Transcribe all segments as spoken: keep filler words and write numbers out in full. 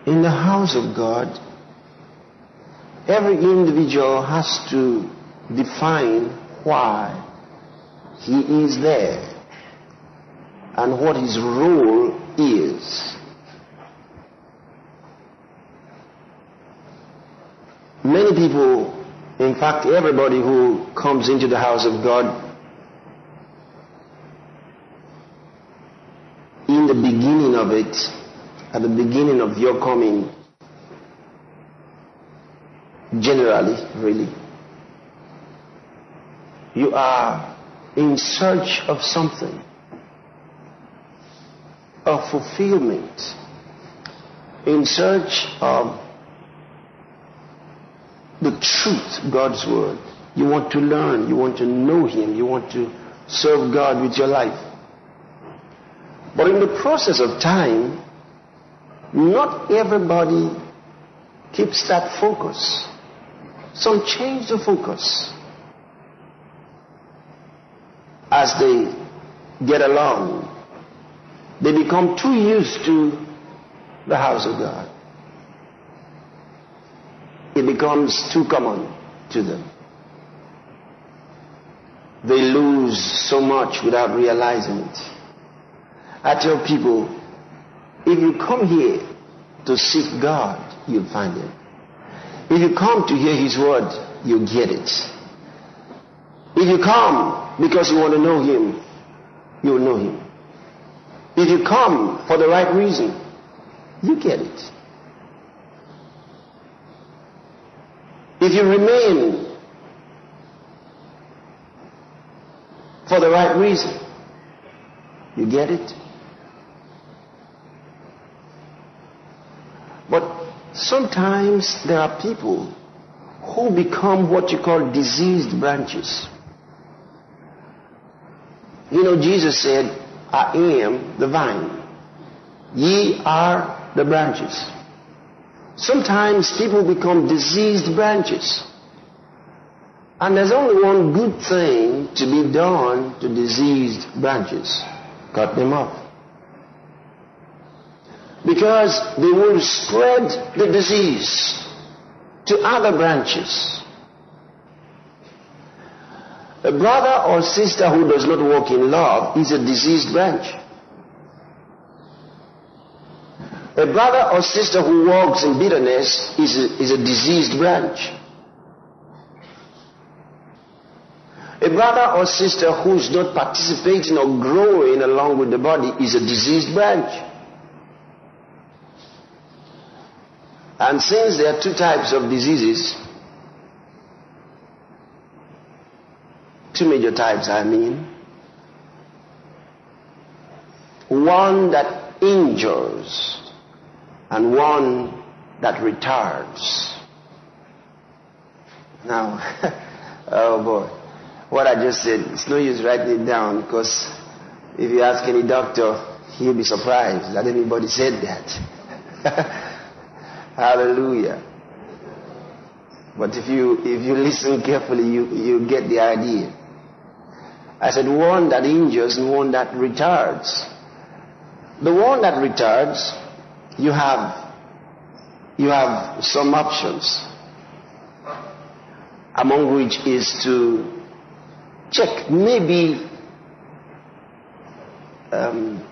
In the house of God, every individual has to define why he is there and what his role is. Many people, in fact everybody who comes into the house of God, in the beginning of it, at the beginning of your coming, generally, really, you are in search of something, of fulfillment, in search of the truth, God's word. You want to learn, you want to know Him, you want to serve God with your life. But in the process of time, not everybody keeps that focus. Some change the focus as they get along. They become too used to the house of God. It becomes too common to them. They lose so much without realizing it. I tell people, if you come here to seek God, you'll find Him. If you come to hear His word, you'll get it. If you come because you want to know Him, you'll know Him. If you come for the right reason, you get it. If you remain for the right reason, you get it. But sometimes there are people who become what you call diseased branches. You know, Jesus said, I am the vine. Ye are the branches. Sometimes people become diseased branches. And there's only one good thing to be done to diseased branches. Cut them off. Because they will spread the disease to other branches. A brother or sister who does not walk in love is a diseased branch. A brother or sister who walks in bitterness is a, is a diseased branch. A brother or sister who is not participating or growing along with the body is a diseased branch. And since there are two types of diseases, two major types I mean, one that injures and one that retards. Now, oh boy, what I just said, it's no use writing it down, because if you ask any doctor, he'll be surprised that anybody said that. Hallelujah. But if you if you listen carefully, you, you get the idea. I said one that injures and one that retards. The one that retards, you have you have some options, among which is to check maybe um,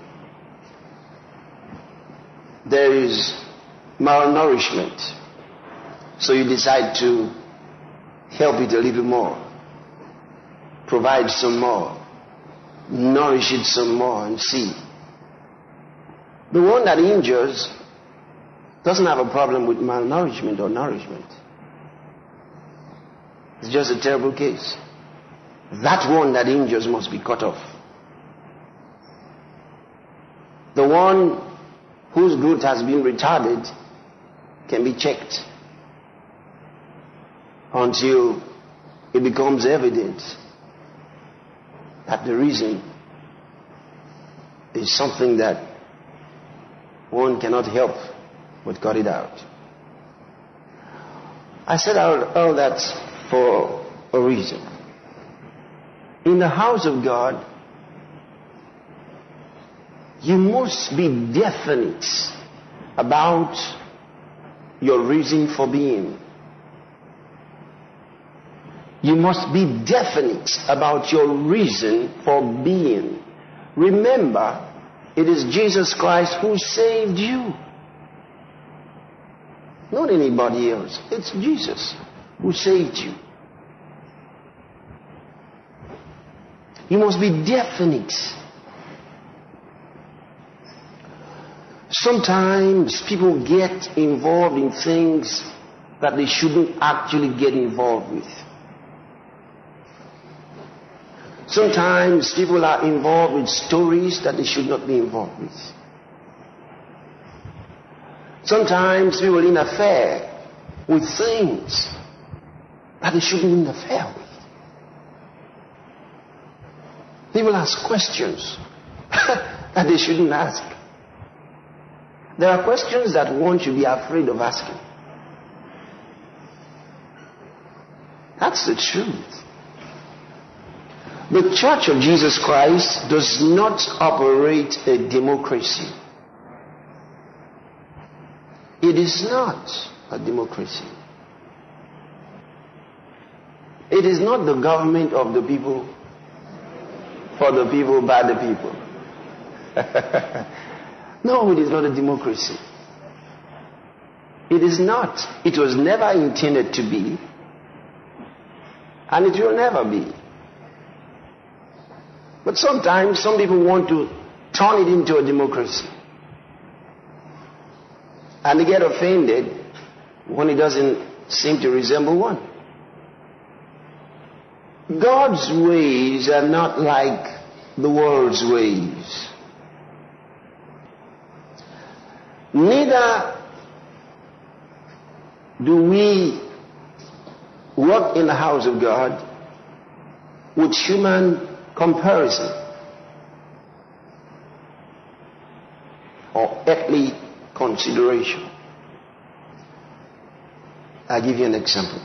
there is malnourishment, so you decide to help it a little more, provide some more, nourish it some more, and see. The one that injures doesn't have a problem with malnourishment or nourishment. It's just a terrible case. That one that injures must be cut off. The one whose growth has been retarded can be checked until it becomes evident that the reason is something that one cannot help but cut it out. I said all, all that for a reason. In the house of God, you must be definite about your reason for being. You must be definite about your reason for being. Remember, it is Jesus Christ who saved you. Not anybody else. It's Jesus who saved you. You must be definite. Sometimes people get involved in things that they shouldn't actually get involved with. Sometimes people are involved with stories that they should not be involved with. Sometimes people interfere with things that they shouldn't interfere with. People ask questions that they shouldn't ask. There are questions that one should be afraid of asking. That's the truth. The Church of Jesus Christ does not operate a democracy. It is not a democracy. It is not the government of the people, for the people, by the people. No, it is not a democracy. It is not. It was never intended to be, and it will never be. But sometimes some people want to turn it into a democracy. And they get offended when it doesn't seem to resemble one. God's ways are not like the world's ways. Neither do we work in the house of God with human comparison or earthly consideration. I'll give you an example.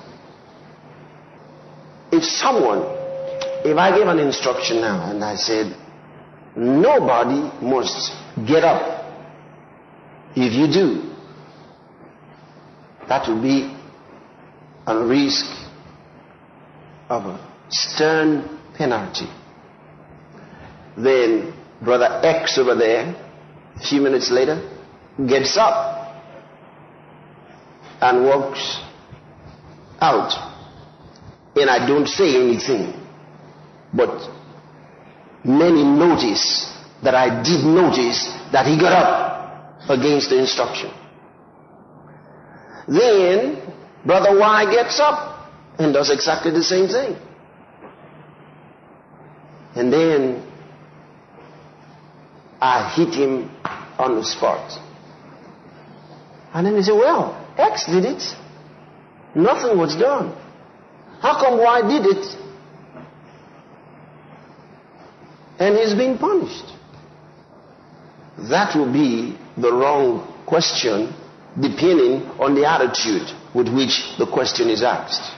If someone, if I gave an instruction now and I said, nobody must get up. If you do, that will be a risk of a stern penalty. Then Brother X over there, a few minutes later, gets up and walks out. And I don't say anything. But many notice that I did notice that he got up against the instruction. Then Brother Y gets up and does exactly the same thing. And then I hit him on the spot. And then he said, well, X did it. Nothing was done. How come Y did it? And he's being punished. That will be the wrong question depending on the attitude with which the question is asked.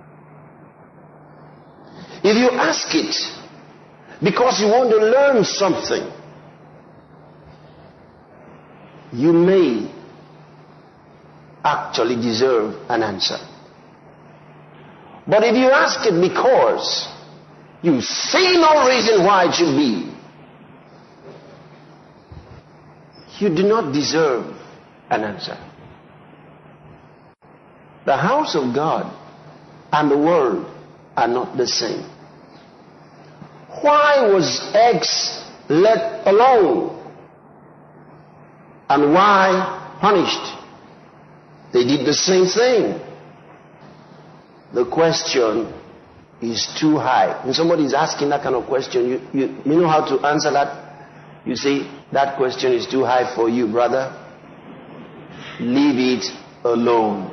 If you ask it because you want to learn something, you may actually deserve an answer. But if you ask it because you see no reason why it should be, you do not deserve an answer. The house of God and the world are not the same. Why was X let alone? And why punished? They did the same thing. The question is too high. When somebody is asking that kind of question, you, you, you know how to answer that? You say, that question is too high for you, brother. Leave it alone.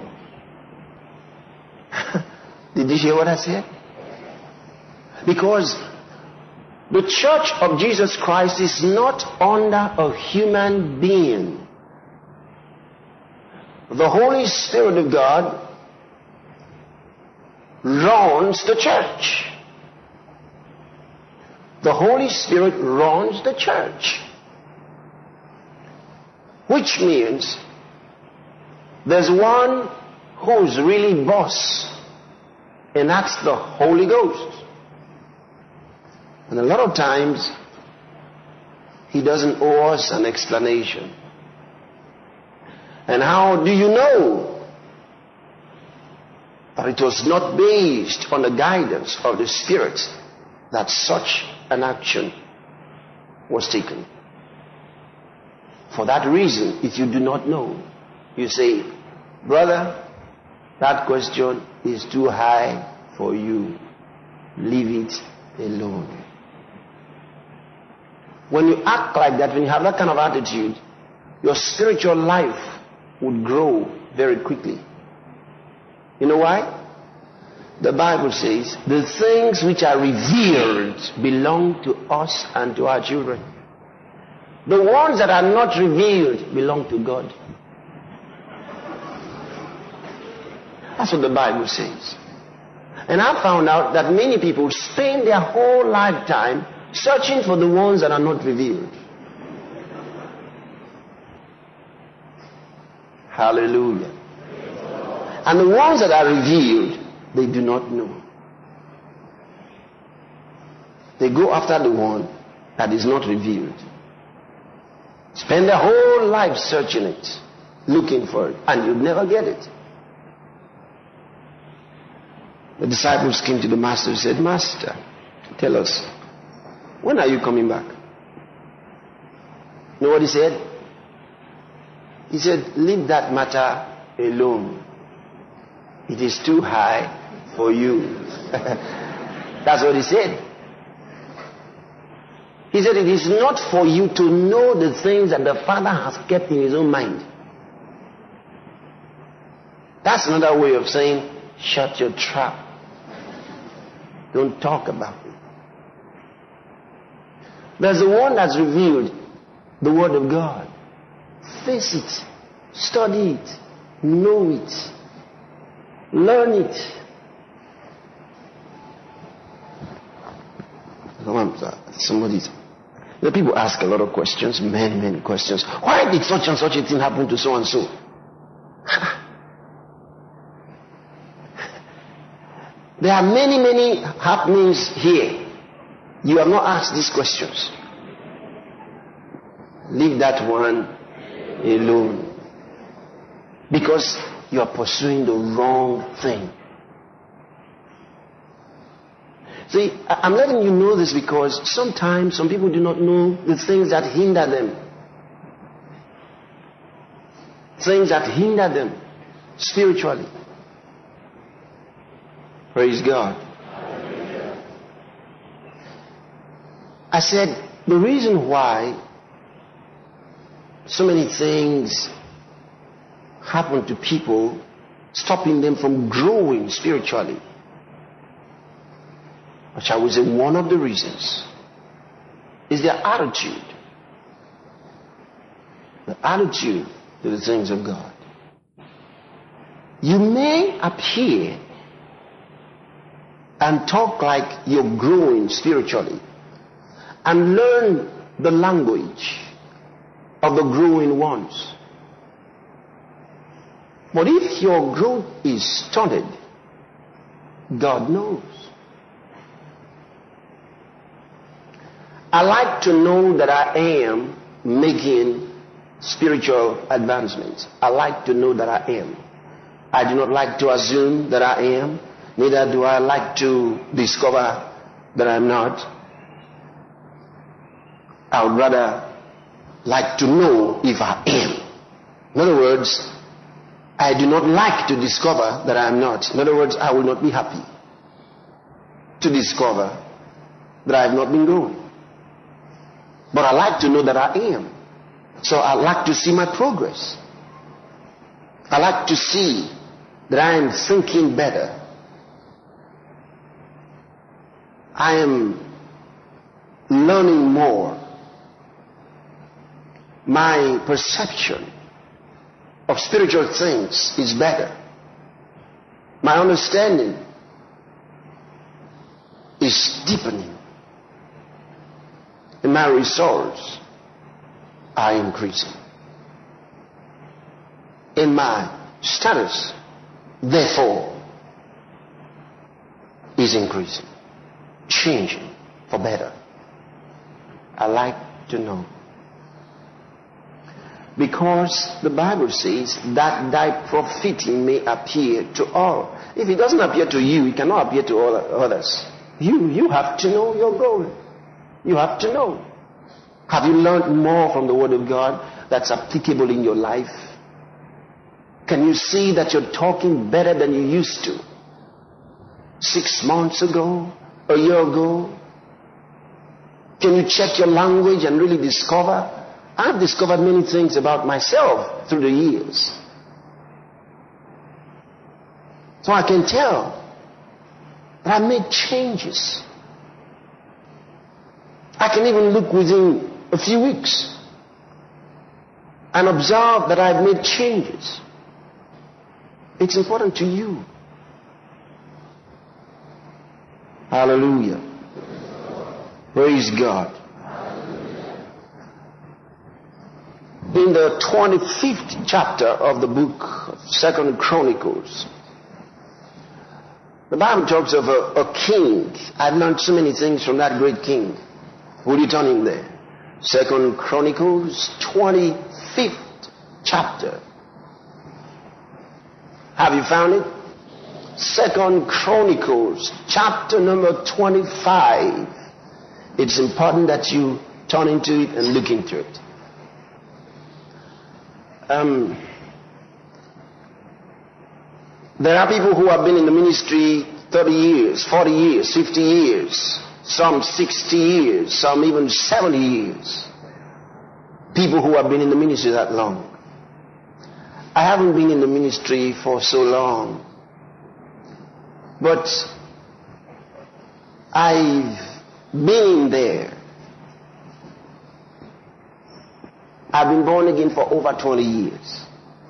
Did you hear what I said? Because the Church of Jesus Christ is not under a human being. The Holy Spirit of God runs the church. The Holy Spirit runs the church. Which means There's one who's really boss, and that's the Holy Ghost. And a lot of times, he doesn't owe us an explanation. And how do you know that it was not based on the guidance of the Spirit that such an action was taken? For that reason, if you do not know, you say, brother, that question is too high for you. Leave it alone. When you act like that, when you have that kind of attitude, your spiritual life would grow very quickly. You know why? The Bible says, the things which are revealed belong to us and to our children. The ones that are not revealed belong to God. That's what the Bible says. And I found out that many people spend their whole lifetime searching for the ones that are not revealed. Hallelujah. And the ones that are revealed, they do not know. They go after the one that is not revealed. Spend their whole life searching it, looking for it, and you'll never get it. The disciples came to the master and said, Master, tell us, when are you coming back? You know what he said? He said, leave that matter alone. It is too high for you. That's what he said. He said, it is not for you to know the things that the Father has kept in his own mind. That's another way of saying, shut your trap. Don't talk about it. There's the one that's revealed, the Word of God. Face it, study it, know it, learn it. Somebody's. The people ask a lot of questions, many, many questions. Why did such and such a thing happen to so and so? There are many, many happenings here. You have not asked these questions. Leave that one alone. Because you are pursuing the wrong thing. See, I'm letting you know this because sometimes some people do not know the things that hinder them. Things that hinder them spiritually. Praise God. I said, the reason why so many things happen to people, stopping them from growing spiritually, which I would say one of the reasons, is their attitude. The attitude to the things of God. You may appear and talk like you're growing spiritually and learn the language of the growing ones. But if your growth is stunted, God knows. I like to know that I am making spiritual advancements. I like to know that I am. I do not like to assume that I am. Neither do I like to discover that I'm not. I would rather like to know if I am. In other words, I do not like to discover that I am not. In other words, I will not be happy to discover that I have not been growing. But I like to know that I am. So I like to see my progress. I like to see that I am thinking better. I am learning more. My perception of spiritual things is better. My understanding is deepening. And my results are increasing. And my status, therefore, is increasing, changing for better. I like to know. Because the Bible says that thy profiting may appear to all. If it doesn't appear to you, it cannot appear to all others. You, you have to know your goal. You have to know. Have you learned more from the Word of God that's applicable in your life? Can you see that you're talking better than you used to? Six months ago? A year ago? Can you check your language and really discover? I've discovered many things about myself through the years. So I can tell that I made changes. I can even look within a few weeks and observe that I've made changes. It's important to you. Hallelujah. Praise God. In the twenty-fifth chapter of the book of Second Chronicles, the Bible talks of a, a king. I've learned so many things from that great king. Would you turn in there? Second Chronicles, twenty-fifth chapter. Have you found it? Second Chronicles, chapter number twenty-five. It's important that you turn into it and look into it. Um, there are people who have been in the ministry thirty years, forty years, fifty years, some sixty years, some even seventy years. People who have been in the ministry that long. I haven't been in the ministry for so long, but I've been there. I've been born again for over twenty years.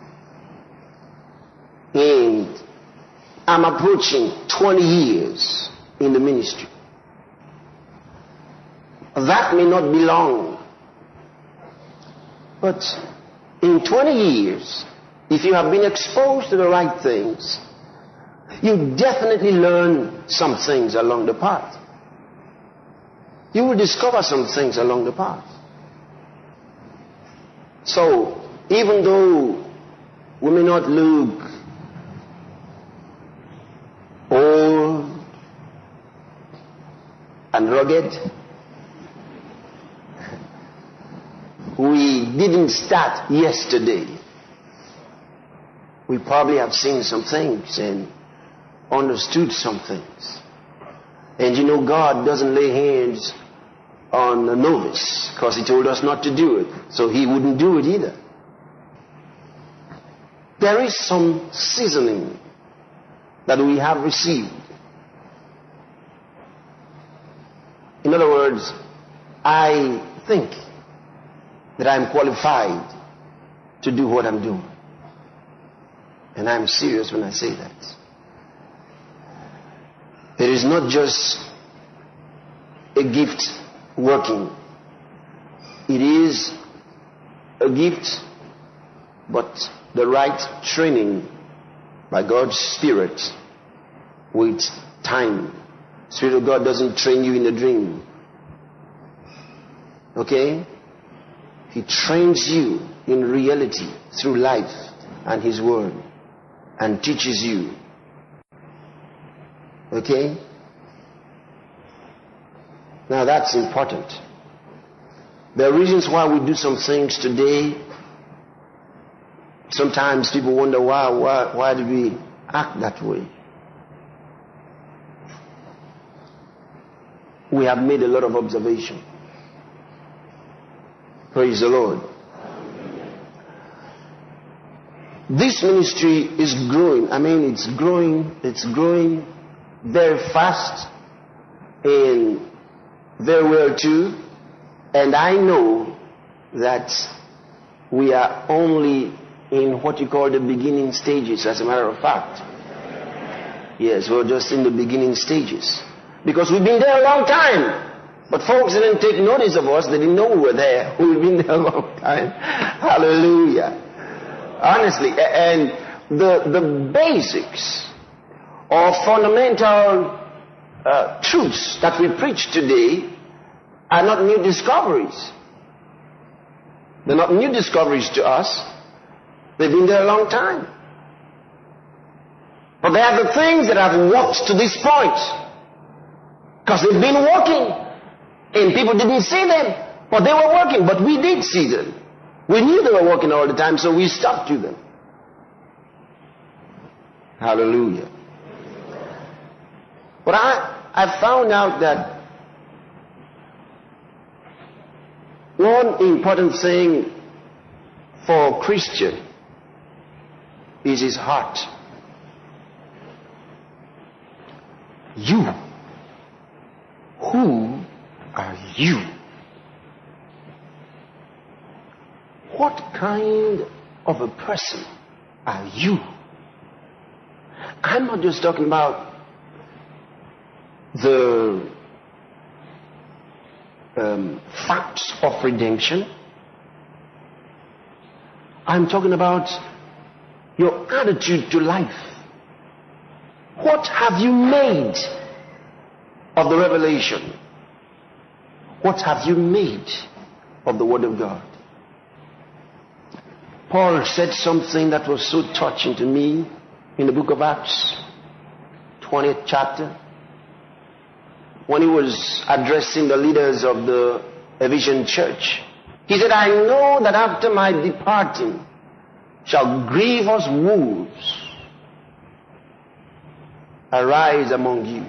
And I'm approaching twenty years in the ministry. That may not be long. But in twenty years, if you have been exposed to the right things, you definitely learn some things along the path. You will discover some things along the path. So, even though we may not look old and rugged, we didn't start yesterday. We probably have seen some things and understood some things. And you know, God doesn't lay hands on a novice because He told us not to do it. So He wouldn't do it either. There is some seasoning that we have received. In other words, I think that I'm qualified to do what I'm doing. And I'm serious when I say that. It is not just a gift working. It is a gift, but the right training by God's Spirit with time. Spirit of God doesn't train you in a dream. Okay? He trains you in reality through life and His Word and teaches you. Okay? Now that's important. There are reasons why we do some things today. Sometimes people wonder why, why, why do we act that way? We have made a lot of observation. Praise the Lord. This ministry is growing. I mean, it's growing. It's growing very fast and very well too. And I know that we are only in what you call the beginning stages, as a matter of fact. Yes, we're just in the beginning stages. Because we've been there a long time. But folks didn't take notice of us. They didn't know we were there. We've been there a long time. Hallelujah. Honestly. And the, the basics or fundamental uh, truths that we preach today are not new discoveries. They're not new discoveries to us. They've been there a long time. But they are the things that have worked to this point. Because they've been working. And people didn't see them. But they were working. But we did see them. We knew they were working all the time, so we stuck to them. Hallelujah. But I, I found out that one important thing for a Christian is his heart. You. Who are you? What kind of a person are you? I'm not just talking about the um, facts of redemption. I'm talking about your attitude to life. What have you made of the revelation? What have you made of the Word of God? Paul said something that was so touching to me in the book of Acts, twentieth chapter, when he was addressing the leaders of the Ephesian church. He said, I know that after my departing shall grievous wolves arise among you.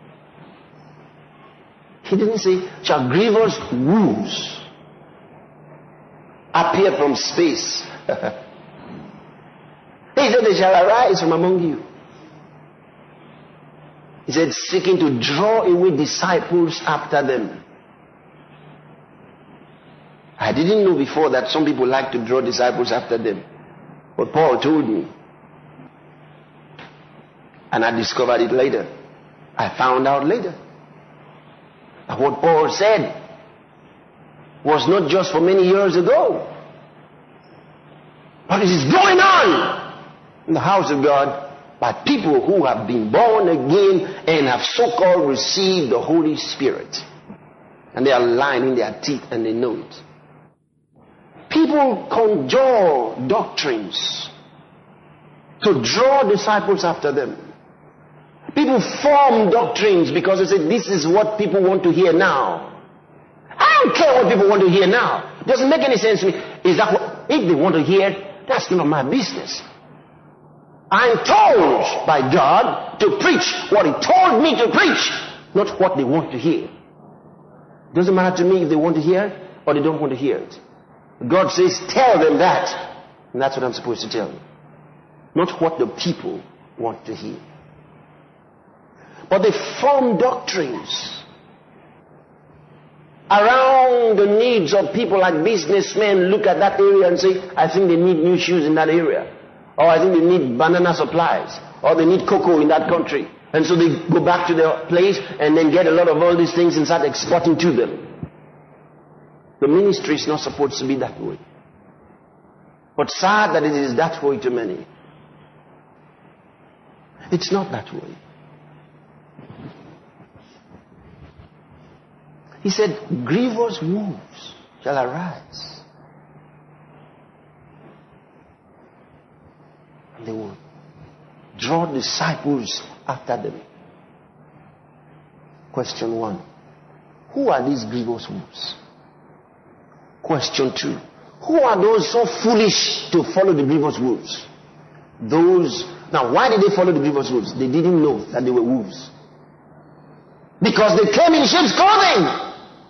He didn't say, shall grievous wolves appear from space. He said, they shall arise from among you. He said, seeking to draw away disciples after them. I didn't know before that some people like to draw disciples after them. But Paul told me. And I discovered it later. I found out later that what Paul said was not just for many years ago, but it is going on in the house of God by people who have been born again and have so-called received the Holy Spirit. And they are lying in their teeth and they know it. People conjure doctrines to draw disciples after them. People form doctrines because they say this is what people want to hear now. I don't care what people want to hear now. It doesn't make any sense to me. Is that what, if they want to hear it, that's none of my business. I'm told by God to preach what He told me to preach, not what they want to hear. It doesn't matter to me if they want to hear it or they don't want to hear it. God says, tell them that. And that's what I'm supposed to tell them. Not what the people want to hear. But they form doctrines around the needs of people, like businessmen look at that area and say, I think they need new shoes in that area. Or I think they need banana supplies. Or they need cocoa in that country. And so they go back to their place and then get a lot of all these things and start exporting to them. The ministry is not supposed to be that way. But sad that it is that way to many. It's not that way. He said, grievous wolves shall arise. And they will draw disciples after them. Question one. Who are these grievous wolves? Question two. Who are those so foolish to follow the grievous wolves? Those. Now, why did they follow the grievous wolves? They didn't know that they were wolves. Because they came in sheep's clothing.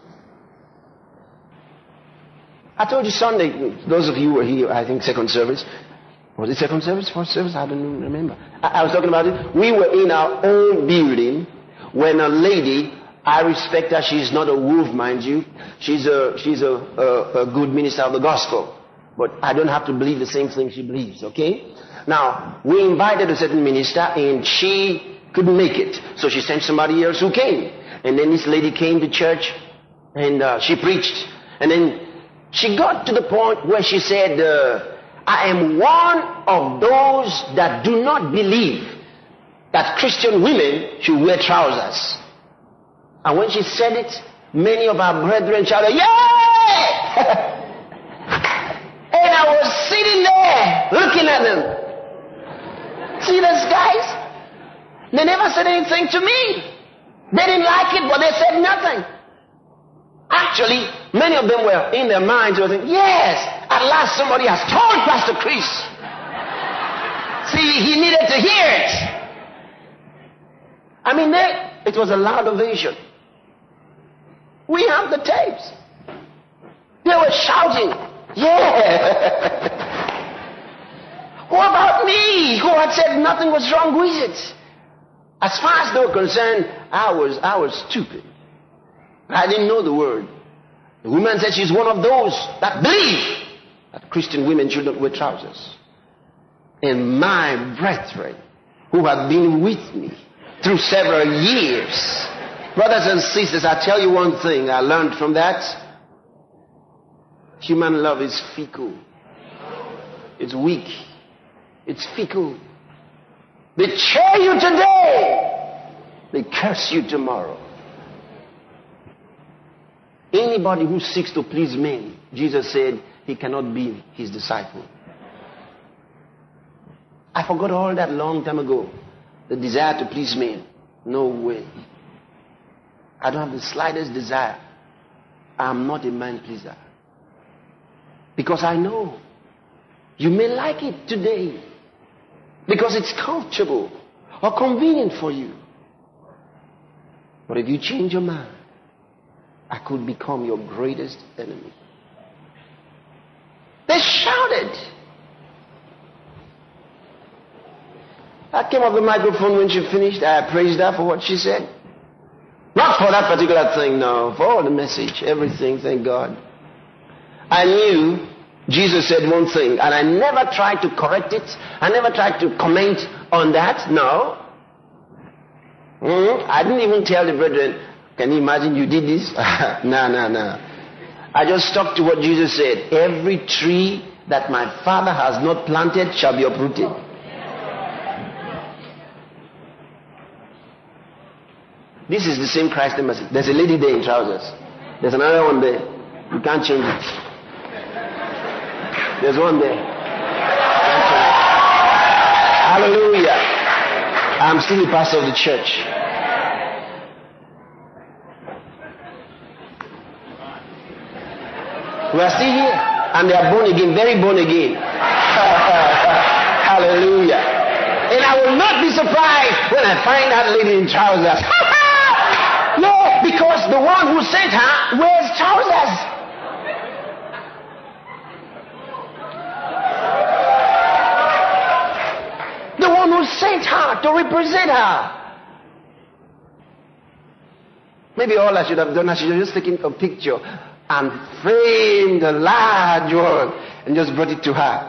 I told you Sunday, those of you who were here, I think second service. Was it second service? First service? I don't remember. I, I was talking about it. We were in our own building when a lady, I respect her, she's not a wolf, mind you. She's a she's a, a, a good minister of the gospel. But I don't have to believe the same thing she believes, okay? Now, we invited a certain minister and she couldn't make it. So she sent somebody else who came. And then this lady came to church and uh, she preached. And then she got to the point where she said, uh, I am one of those that do not believe that Christian women should wear trousers. And when she said it, many of our brethren shouted, "Yay!" And I was sitting there looking at them. See those guys? They never said anything to me. They didn't like it, but they said nothing. Actually, many of them were in their minds, they were thinking, yes, at last somebody has told Pastor Chris. See, he needed to hear it. I mean, they, it was a loud ovation. We have the tapes. They were shouting, yeah. What about me, who had said nothing was wrong with it? As far as they were concerned, I was, I was stupid. I didn't know the word. The woman said she's one of those that believe that Christian women should not wear trousers. And my brethren, who have been with me through several years, brothers and sisters, I tell you one thing I learned from that. Human love is fickle. It's weak. It's fickle. They cheer you today, they curse you tomorrow. Anybody who seeks to please men, Jesus said, he cannot be his disciple. I forgot all that long time ago. The desire to please men. No way. I don't have the slightest desire. I'm not a man pleaser. Because I know you may like it today because it's comfortable or convenient for you. But if you change your mind, I could become your greatest enemy. They shouted. I came off the microphone when she finished. I praised her for what she said. Not for that particular thing, no. For all the message, everything, thank God. I knew Jesus said one thing, and I never tried to correct it. I never tried to comment on that, no. Mm-hmm. I didn't even tell the brethren, can you imagine you did this? No, no, no. I just stuck to what Jesus said. Every tree that my Father has not planted shall be uprooted. This is the same Christ embassy. There's a lady there in trousers. There's another one there. You can't change it. There's one there. Hallelujah. I'm still the pastor of the church. We are still here. And they are born again, very born again. Hallelujah. And I will not be surprised when I find that lady in trousers. No, because the one who sent her wears trousers. The one who sent her to represent her. Maybe all I should have done, I should have just taken a picture and framed a large one and just brought it to her.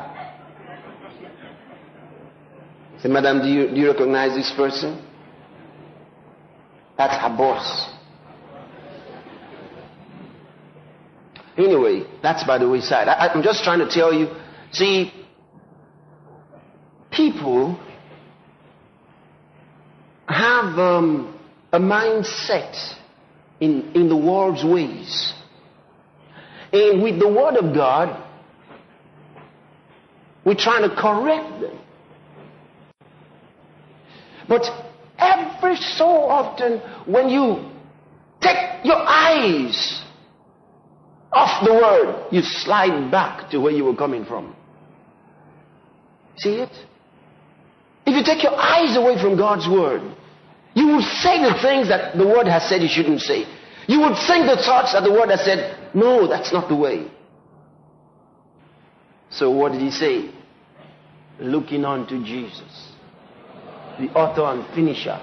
Say, Madam, do you, do you recognize this person? That's her boss. Anyway, that's by the wayside. I, I'm just trying to tell you, see, people have um, a mindset in, in the world's ways. And with the Word of God, we're trying to correct them. But every so often, when you take your eyes off the Word, you slide back to where you were coming from. See it? If you take your eyes away from God's Word, you will say the things that the Word has said you shouldn't say. You would think the thoughts that the Word has said, no, that's not the way. So what did he say? Looking on to Jesus, the author and finisher.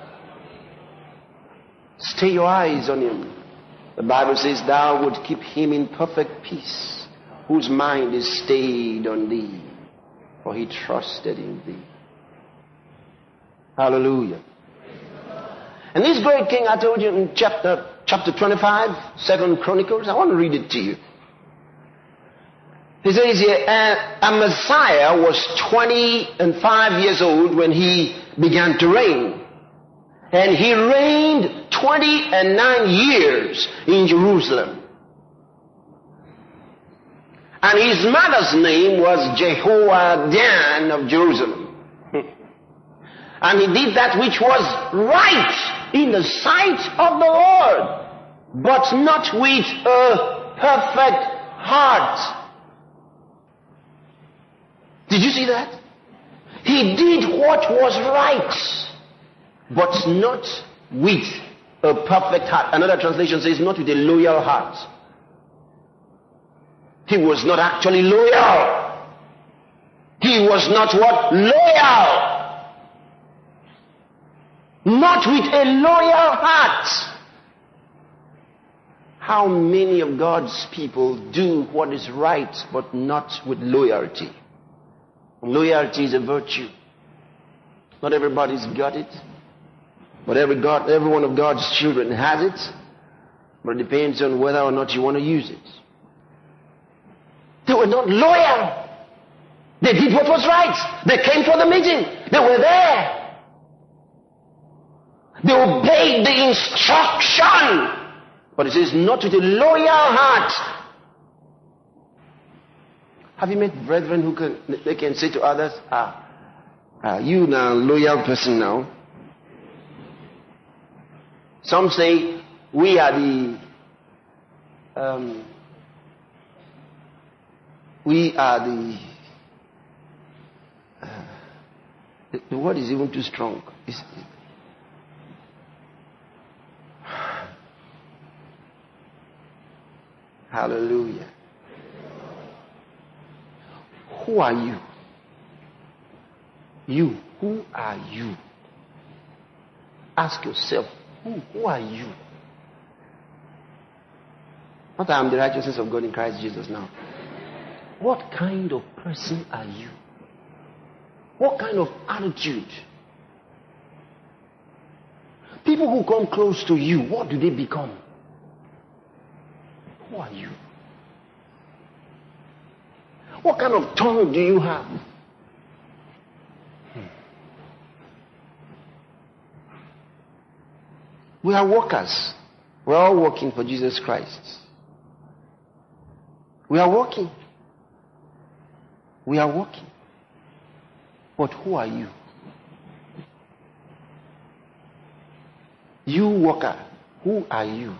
Stay your eyes on him. The Bible says, thou would keep him in perfect peace, whose mind is stayed on thee, for he trusted in thee. Hallelujah. And this great king, I told you in chapter chapter twenty-five, Second Chronicles, I want to read it to you. He says here, uh, a Messiah was twenty and five years old when he began to reign. And he reigned twenty and nine years in Jerusalem. And his mother's name was Jehoaddan of Jerusalem. And he did that which was right in the sight of the Lord, but not with a perfect heart. Did you see that? He did what was right, but not with a perfect heart. Another translation says not with a loyal heart. He was not actually loyal. He was not what? Loyal. Not with a loyal heart. How many of God's people do what is right but not with loyalty? Loyalty is a virtue. Not everybody's got it. But every, God, every one of God's children has it. But it depends on whether or not you want to use it. They were not loyal. They did what was right. They came for the meeting. They were there. They obeyed the instruction. But it says not with a loyal heart. Have you met brethren who can they can say to others, ah, ah you now loyal person now? Some say we are the um, we are the, uh, the the word is even too strong. It's, Hallelujah. Who are you? You. Who are you? Ask yourself, who, who are you? Not that I am the righteousness of God in Christ Jesus now. What kind of person are you? What kind of attitude? People who come close to you, what do they become? Who are you? What kind of tongue do you have? Hmm. We are workers. We're all working for Jesus Christ. We are working. We are working. But who are you? You worker, who are you?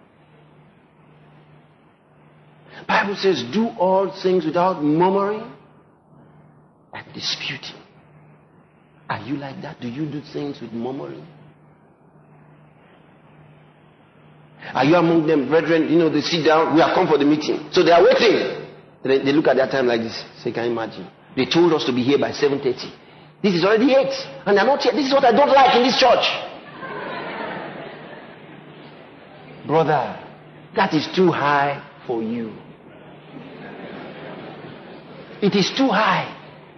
Bible says, do all things without murmuring and disputing. Are you like that? Do you do things with murmuring? Are you among them, brethren? You know, they sit down, we have come for the meeting. So they are waiting. They, they look at their time like this. Say, can you imagine? They told us to be here by seven thirty. This is already eight. And they're not here. This is what I don't like in this church. Brother, that is too high for you. It is too high.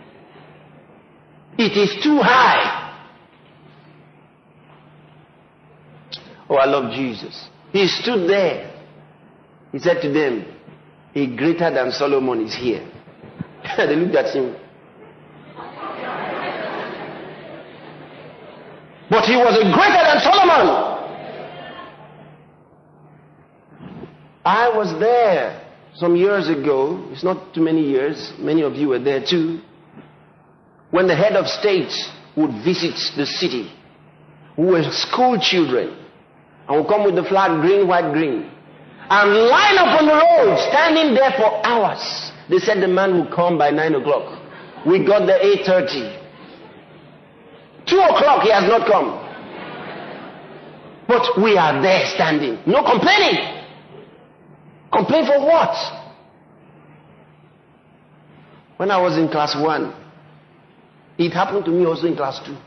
It is too high. Oh, I love Jesus. He stood there. He said to them, a greater than Solomon is here. They looked at him. But he was a greater than Solomon. I was there some years ago. It's not too many years. Many of you were there too. When the head of state would visit the city, we were school children, and would come with the flag green, white, green, and line up on the road, standing there for hours. They said the man would come by nine o'clock. We got there eight thirty. Two o'clock he has not come. But we are there standing. No complaining. Complain for what? When I was in class one, it happened to me also in class two.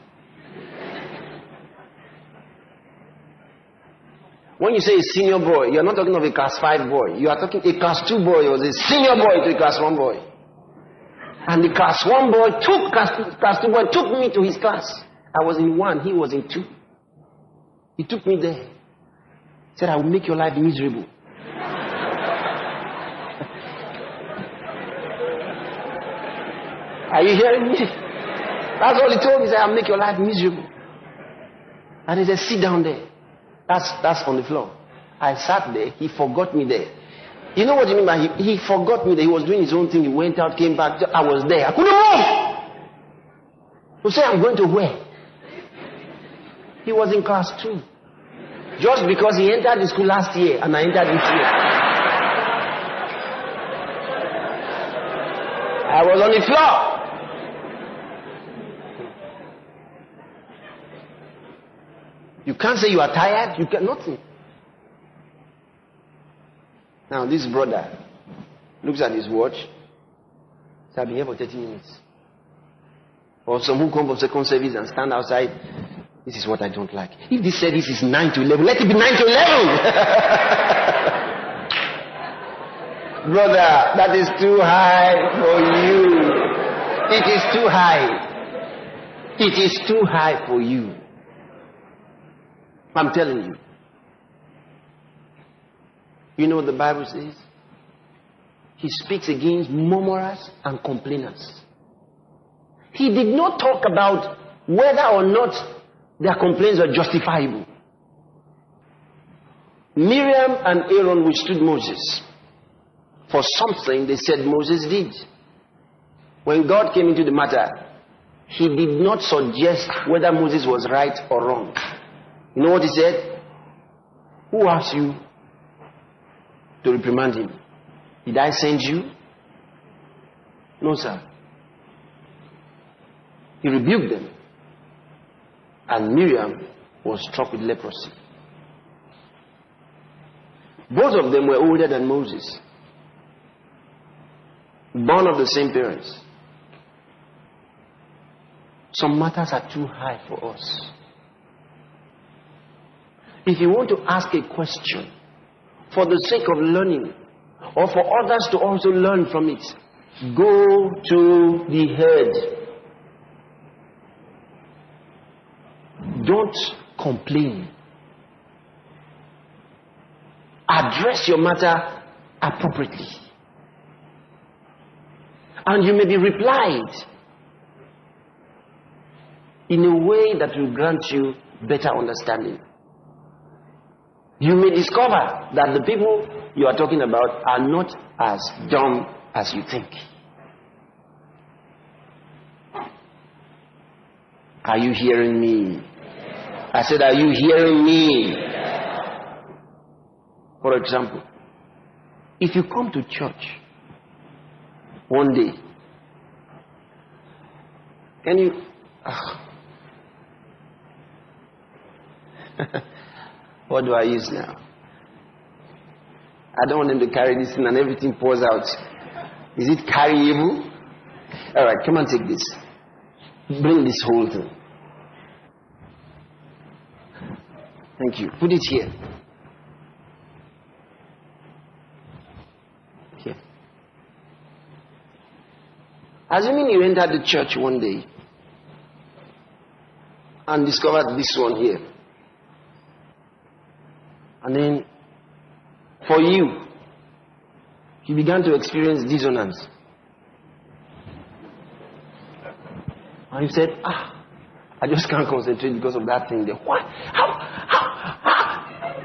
When you say a senior boy, you're not talking of a class five boy. You are talking a class two boy was a senior boy to a class one boy. And the class one boy took class two, class two boy took me to his class. I was in one, he was in two. He took me there. He said, I will make your life miserable. Are you hearing me? That's all he told me. He said, I'll make your life miserable. And he said, sit down there. That's, that's on the floor. I sat there. He forgot me there. You know what you mean by he, he forgot me there. He was doing his own thing. He went out, came back. I was there. I couldn't move. He said, I'm going to where? He was in class two. Just because he entered the school last year and I entered this year. I was on the floor. You can't say you are tired. You can nothing. Now this brother looks at his watch. So I've been here for thirty minutes. Or some who come from second service and stand outside. This is what I don't like. If this service is nine to eleven, let it be nine to eleven. Brother, that is too high for you. It is too high. It is too high for you. I'm telling you. You know what the Bible says? He speaks against murmurers and complainers. He did not talk about whether or not their complaints were justifiable. Miriam and Aaron withstood Moses for something they said Moses did. When God came into the matter, he did not suggest whether Moses was right or wrong. You know what he said? Who asked you to reprimand him? Did I send you? No, sir. He rebuked them. And Miriam was struck with leprosy. Both of them were older than Moses. Born of the same parents. Some matters are too high for us. If you want to ask a question for the sake of learning, or for others to also learn from it, go to the head. Don't complain. Address your matter appropriately. And you may be replied in a way that will grant you better understanding. You may discover that the people you are talking about are not as dumb as you think. Are you hearing me? I said, are you hearing me? For example, if you come to church one day, can you... Uh, what do I use now? I don't want them to carry this thing and everything pours out. Is it carryable? Alright, come and take this. Bring this whole thing. Thank you. Put it here. Here. Assuming you entered the church one day and discovered this one here. And then, for you, you began to experience dissonance. And you said, ah, I just can't concentrate because of that thing there. What? How? How? How?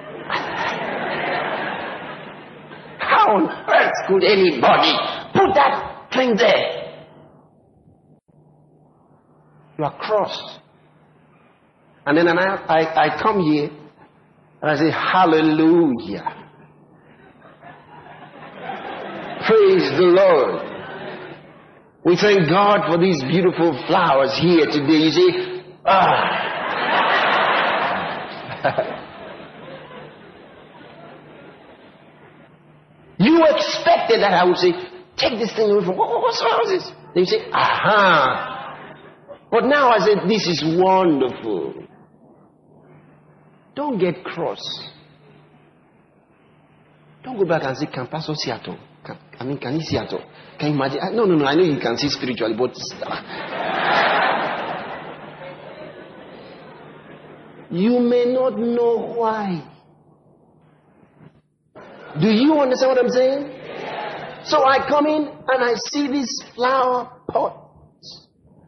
How on earth could anybody put that thing there? You are cross. And then I, I, I come here and I say, hallelujah. Praise the Lord. We thank God for these beautiful flowers here today. You say, ah. You expected that I would say, take this thing away from, what, what's wrong with this? Then you say, aha. But now I said, this is wonderful. Don't get cross. Don't go back and say, can Pastor see at all? Can, I mean, can he see at all? Can you imagine? No, no, no. I know you can see spiritually, but you may not know why. Do you understand what I'm saying? Yeah. So I come in and I see this flower pot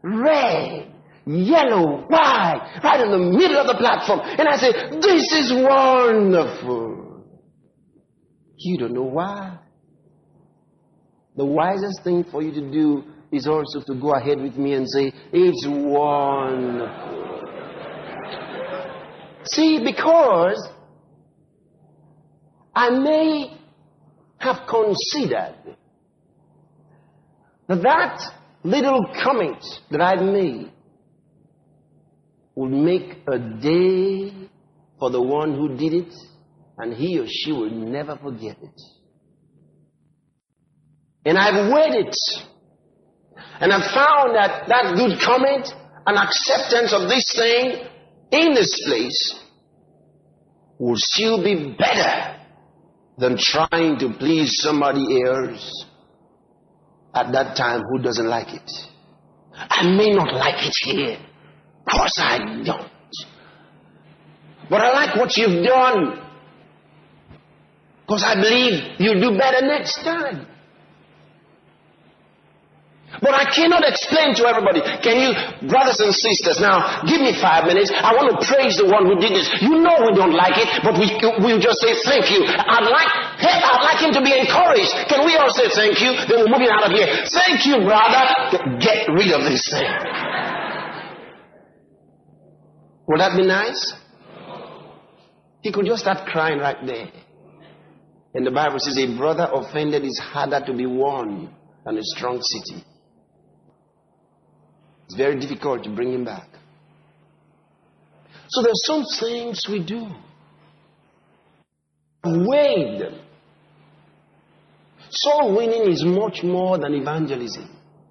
red, yellow, white, right in the middle of the platform. And I say, this is wonderful. You don't know why. The wisest thing for you to do is also to go ahead with me and say, it's wonderful. See, because I may have considered that that little comment that I've made will make a day for the one who did it, and he or she will never forget it. And I've weighed it, and I've found that that good comment and acceptance of this thing in this place will still be better than trying to please somebody else at that time who doesn't like it. I may not like it here. Of course I don't. But I like what you've done, because I believe you'll do better next time. But I cannot explain to everybody. Can you, brothers and sisters, now give me five minutes. I want to praise the one who did this. You know we don't like it, but we, we'll just say thank you. I'd like, hey, I'd like him to be encouraged. Can we all say thank you? Then we're moving out of here. Thank you, brother. Get rid of this thing. Would that be nice? He could just start crying right there. And the Bible says a brother offended is harder to be won than a strong city. It's very difficult to bring him back. So there's some things we do. Weigh them. Soul winning is much more than evangelism.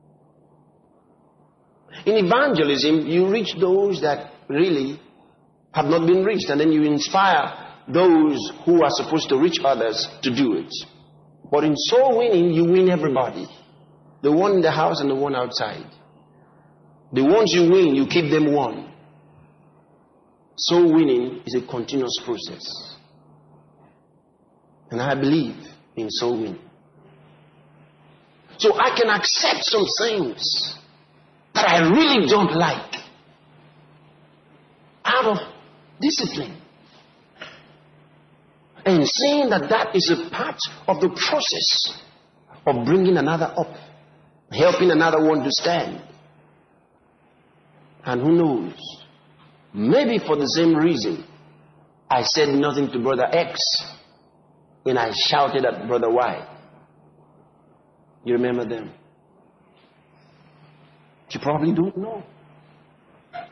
In evangelism, you reach those that really have not been reached, and then you inspire those who are supposed to reach others to do it. But in soul winning, you win everybody. The one in the house and the one outside. The ones you win, you keep them one. Soul winning is a continuous process. And I believe in soul winning. So I can accept some things that I really don't like out of discipline. And saying that that is a part of the process of bringing another up, helping another one to stand. And who knows, maybe for the same reason, I said nothing to Brother X and I shouted at Brother Y. You remember them? You probably don't know. I'm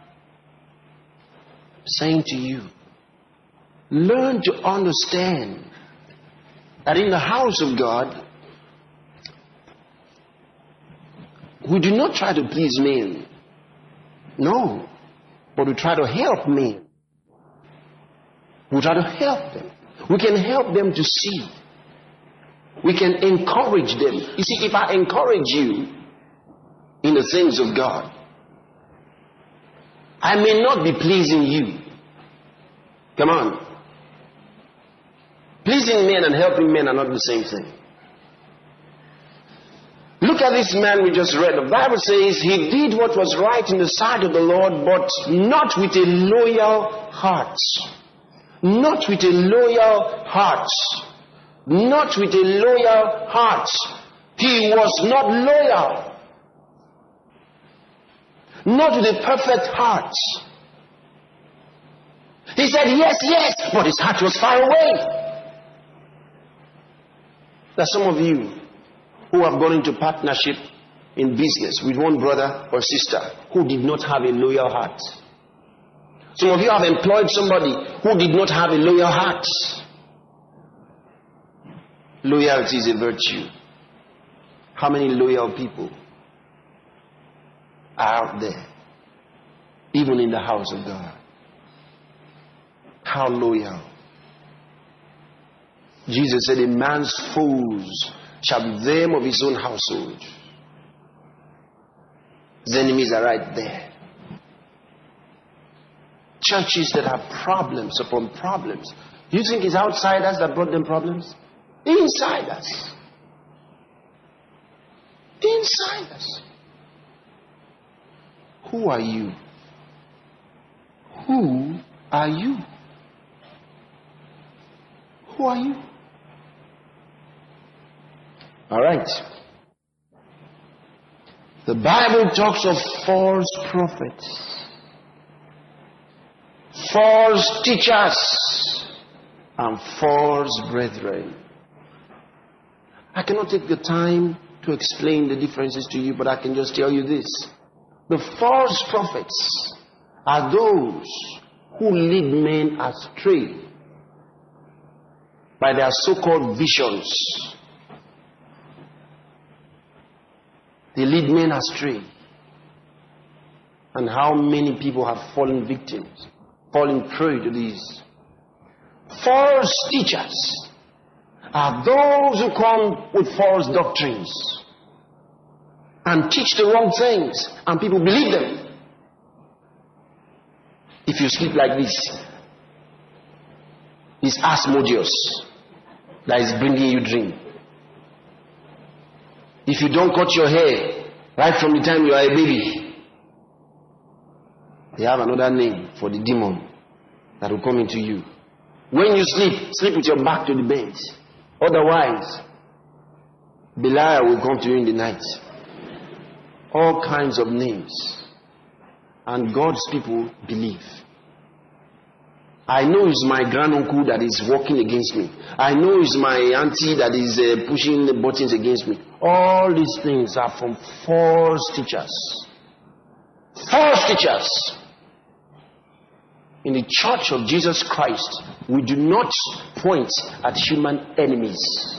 saying to you, learn to understand that in the house of God, we do not try to please men. No. But we try to help men. We try to help them. We can help them to see. We can encourage them. You see, if I encourage you in the things of God, I may not be pleasing you. Come on. Pleasing men and helping men are not the same thing. Look at this man we just read. The Bible says he did what was right in the sight of the Lord, but not with a loyal heart. Not with a loyal heart. Not with a loyal heart. He was not loyal. Not with a perfect heart. He said yes, yes, but his heart was far away. There are some of you who have gone into partnership in business with one brother or sister who did not have a loyal heart. Some of you have employed somebody who did not have a loyal heart. Loyalty is a virtue. How many loyal people are out there, even in the house of God? How loyal? Jesus said, a man's foes shall be them of his own household. His enemies are right there. Churches that have problems upon problems. You think it's outsiders that brought them problems? Insiders. Insiders. Who are you? Who are you? Who are you? All right. The Bible talks of false prophets, false teachers, and false brethren. I cannot take the time to explain the differences to you, but I can just tell you this. The false prophets are those who lead men astray by their so-called visions. They lead men astray. And how many people have fallen victims, fallen prey to these. False teachers are those who come with false doctrines and teach the wrong things, and people believe them. If you sleep like this, it's Asmodeus that is bringing you dream. If you don't cut your hair right from the time you are a baby, they have another name for the demon that will come into you. When you sleep, sleep with your back to the bed. Otherwise, Belial will come to you in the night. All kinds of names. And God's people believe. I know it's my granduncle that is working against me. I know it's my auntie that is uh, pushing the buttons against me. All these things are from false teachers. False teachers. In the church of Jesus Christ, we do not point at human enemies.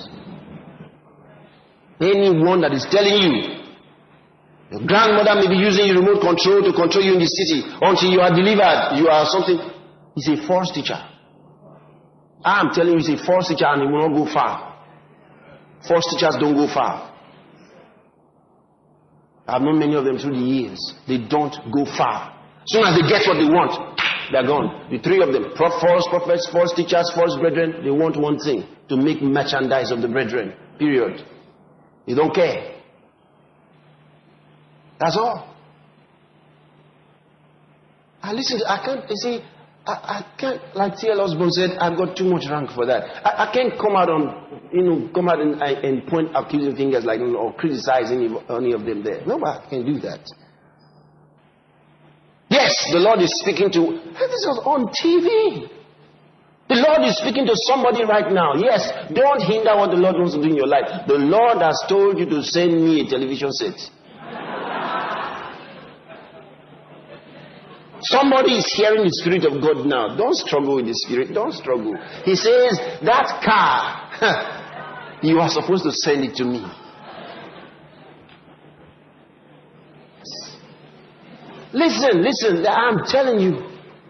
Anyone that is telling you, your grandmother may be using your remote control to control you in the city until you are delivered, you are something. He's a false teacher. I am telling you, he's a false teacher and he will not go far. False teachers don't go far. I've known many of them through the years. They don't go far. As soon as they get what they want, they're gone. The three of them, false prophets, false teachers, false brethren, they want one thing: to make merchandise of the brethren. Period. They don't care. That's all. I listen. I can't. You see, I, I can't. Like T L Osborne said, I've got too much rank for that. I, I can't come out on, you know, come out and, and point accusing fingers like, or criticize any, any of them there. No, I can't do that. Yes, the Lord is speaking to. This is on T V. The Lord is speaking to somebody right now. Yes, don't hinder what the Lord wants to do in your life. The Lord has told you to send me a television set. Somebody is hearing the Spirit of God now. Don't struggle with the Spirit. Don't struggle. He says, that car, you are supposed to send it to me. Listen, listen, I'm telling you.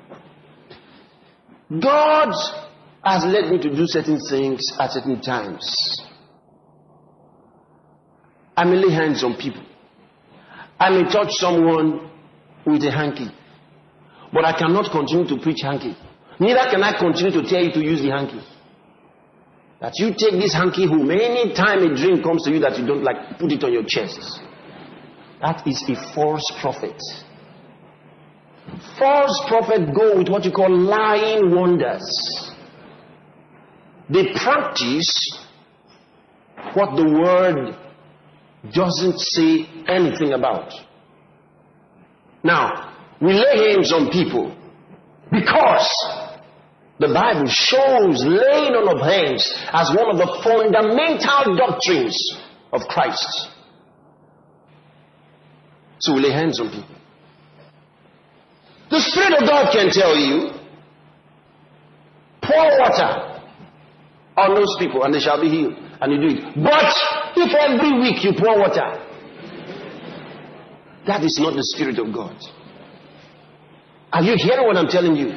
God has led me to do certain things at certain times. I may lay hands on people. I may touch someone with a hanky. But I cannot continue to preach hanky. Neither can I continue to tell you to use the hanky. That you take this hanky home. Any time a dream comes to you that you don't like, put it on your chest. That is a false prophet. False prophets go with what you call lying wonders. They practice what the word doesn't say anything about. Now, we lay hands on people because the Bible shows laying on of hands as one of the fundamental doctrines of Christ. So we lay hands on people. The Spirit of God can tell you, pour water on those people and they shall be healed. And you do it. But if every week you pour water, that is not the Spirit of God. Are you hearing what I'm telling you?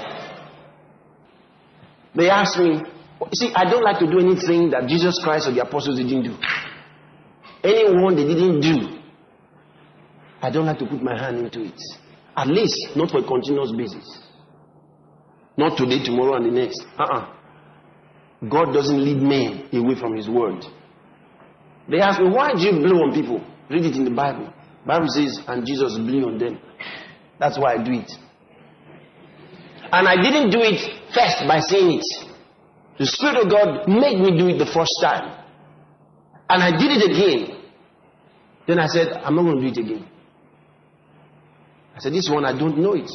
They ask me, see, I don't like to do anything that Jesus Christ or the apostles didn't do. Anyone they didn't do, I don't like to put my hand into it. At least not for a continuous basis. Not today, tomorrow, and the next. Uh-uh. God doesn't lead men away from His word. They ask me, why do you blow on people? Read it in the Bible. Bible says, and Jesus blew on them. That's why I do it. And I didn't do it first by saying it. The Spirit of God made me do it the first time. And I did it again. Then I said, I'm not going to do it again. I said, this one, I don't know it.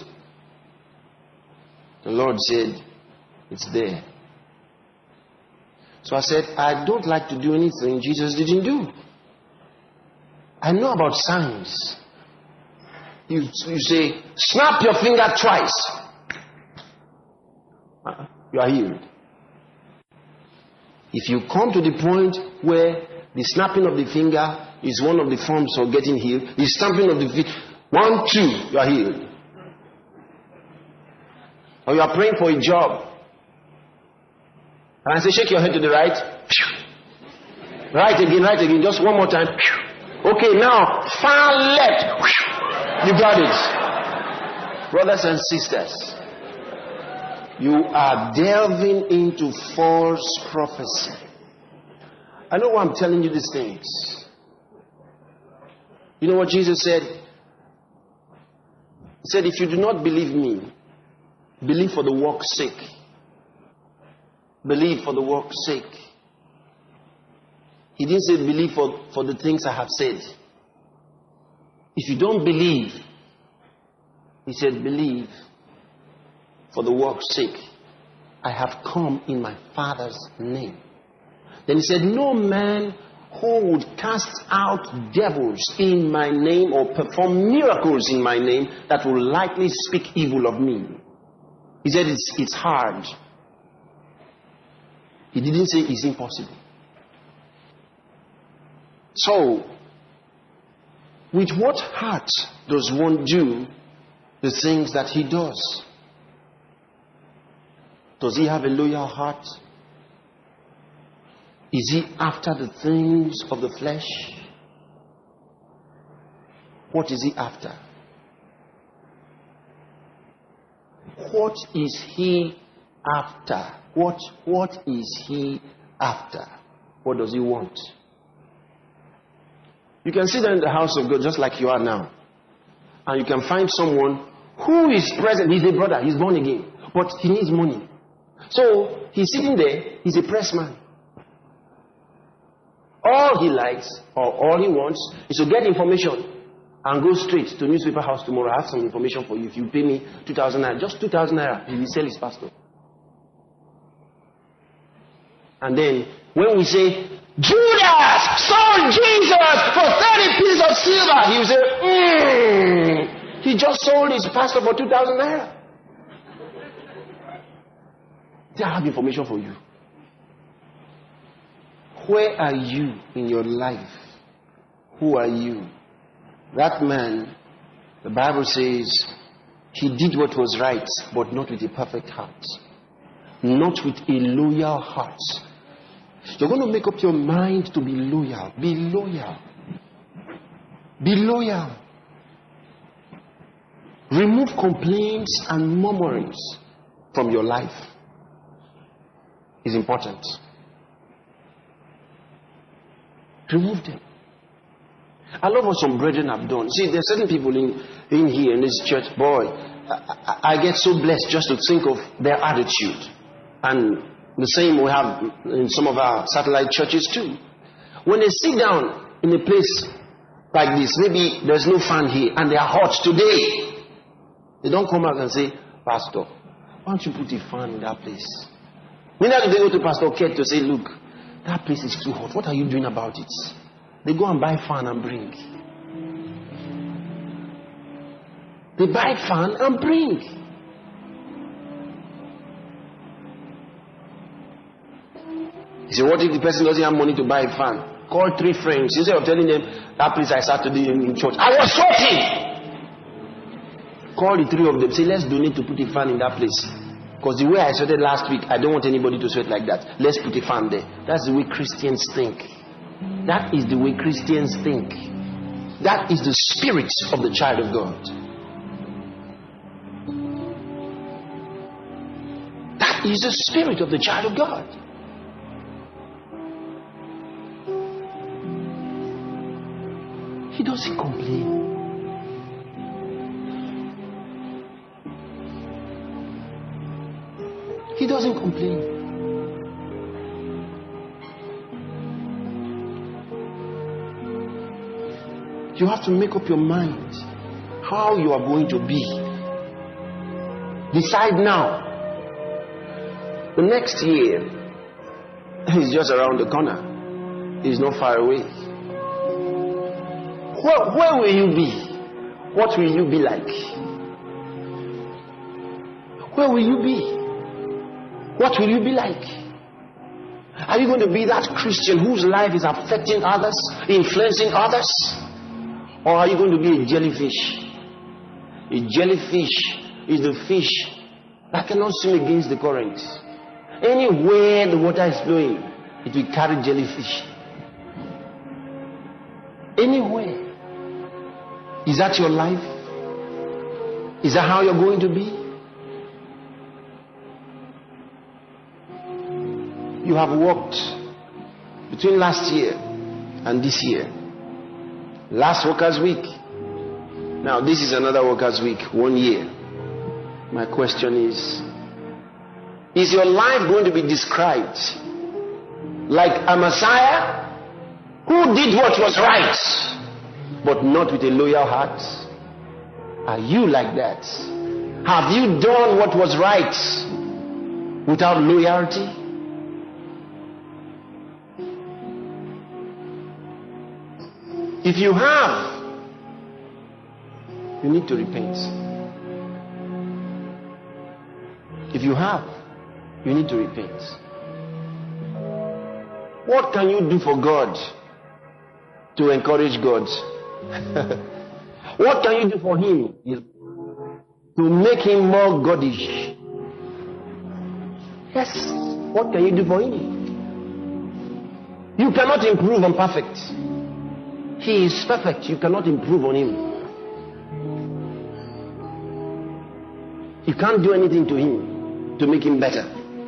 The Lord said, it's there. So I said, I don't like to do anything Jesus didn't do. I know about signs. You, you say, snap your finger twice. You are healed. If you come to the point where the snapping of the finger is one of the forms of getting healed, the stamping of the feet, one, two, you are healed. Or you are praying for a job. And I say, shake your head to the right. Right again, right again. Just one more time. Okay, now, far left. You got it. Brothers and sisters, you are delving into false prophecy. I know why I'm telling you these things. You know what Jesus said? He said, if you do not believe me, believe for the work's sake. Believe for the work's sake. He didn't say believe for, for the things I have said. If you don't believe, he said believe for the work's sake. I have come in my Father's name. Then he said, no man who would cast out devils in my name or perform miracles in my name that will lightly speak evil of me. He said it's, it's hard. He didn't say it's impossible. So, with what heart does one do the things that he does? Does he have a loyal heart? Is he after the things of the flesh? What is he after? What is he after? What, what is he after? What does he want? You can sit there in the house of God just like you are now. And you can find someone who is present. He's a brother. He's born again. But he needs money. So he's sitting there. He's a press man. All he likes or all he wants is to get information and go straight to newspaper house tomorrow. I have some information for you. If you pay me two thousand naira, just two thousand naira, he will sell his pastor. And then when we say, Judas sold Jesus for thirty pieces of silver, he will say, mm, he just sold his pastor for two thousand naira. I have information for you. Where are you in your life? Who are you? That man, the Bible says, he did what was right, but not with a perfect heart. Not with a loyal heart. You're going to make up your mind to be loyal. Be loyal. Be loyal. Remove complaints and murmurings from your life. It's important. Remove them. I love what some brethren have done. See, there are certain people in, in here in this church. Boy, I, I, I get so blessed just to think of their attitude. And the same we have in some of our satellite churches too. When they sit down in a place like this, maybe there's no fan here and they are hot today, they don't come out and say, Pastor, why don't you put a fan in that place? Neither do they go to Pastor Kate to say, look, that place is too hot. What are you doing about it? They go and buy fan and bring. They buy fan and bring. He said, what if the person doesn't have money to buy a fan? Call three friends. Instead of telling them, that place I started in, in church, I was sweating. Call the three of them. Say, let's donate to put a fan in that place. Because the way I sweated last week, I don't want anybody to sweat like that. Let's put a fan there. That's the way Christians think. That is the way Christians think. That is the spirit of the child of God. That is the spirit of the child of God. He doesn't complain. He doesn't complain. You have to make up your mind how you are going to be. Decide now. The next year is just around the corner. It's not far away. Where, where will you be? What will you be like? Where will you be? What will you be like? Are you going to be that Christian whose life is affecting others, influencing others? Or are you going to be a jellyfish? A jellyfish is the fish that cannot swim against the current. Anywhere the water is flowing, it will carry jellyfish. Anywhere. Is that your life? Is that how you're going to be? You have walked between last year and this year. Last Workers' Week. Now this is another Workers' Week, one year. My question is, is your life going to be described like a Messiah who did what was right, but not with a loyal heart? Are you like that? Have you done what was right without loyalty? If you have, you need to repent. If you have, you need to repent. What can you do for God to encourage God? What can you do for Him to make Him more godish? Yes. What can you do for Him? You cannot improve on perfect. He is perfect. You cannot improve on Him. You can't do anything to Him to make Him better.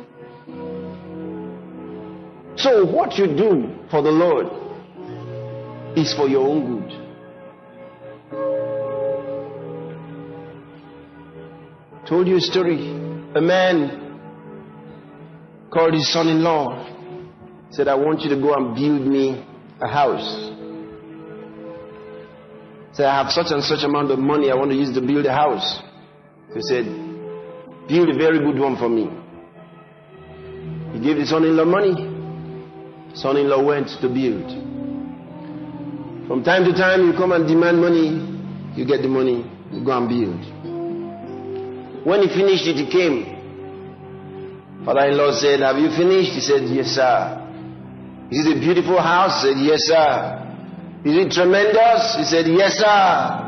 So what you do for the Lord is for your own good. Told you a story. A man called his son-in-law, said, I want you to go and build me a house. Said, I have such and such amount of money I want to use to build a house. He said, build a very good one for me. He gave the son-in-law money. Son-in-law went to build. From time to time you come and demand money, you get the money, you go and build. When he finished it, he came. Father-in-law said, have you finished? He said, yes, sir. Is it a beautiful house? He said, yes, sir. Is it tremendous? He said, yes, sir.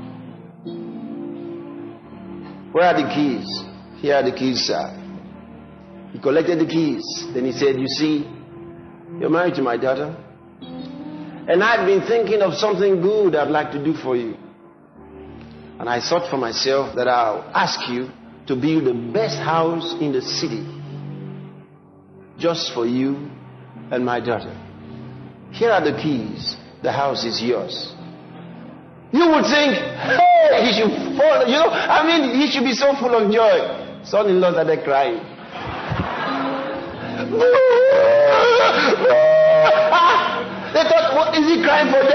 Where are the keys? Here are the keys, sir. He collected the keys. Then he said, you see, you're married to my daughter. And I've been thinking of something good I'd like to do for you. And I thought for myself that I'll ask you to build the best house in the city. Just for you and my daughter. Here are the keys. The house is yours. You would think, hey, he should fall. You know, I mean, he should be so full of joy. Son-in-law started crying. They thought, what is he crying for?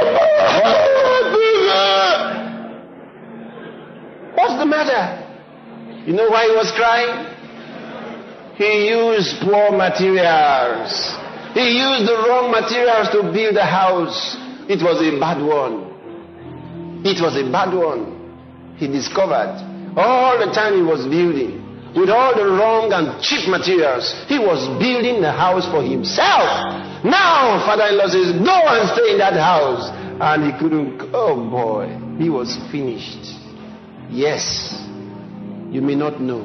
What's the matter? You know why he was crying? He used poor materials. He used the wrong materials to build a house. It was a bad one. It was a bad one. He discovered all the time he was building with all the wrong and cheap materials. He was building the house for himself. Now father-in-law says, go and stay in that house. And he couldn't. Oh boy, he was finished. Yes, you may not know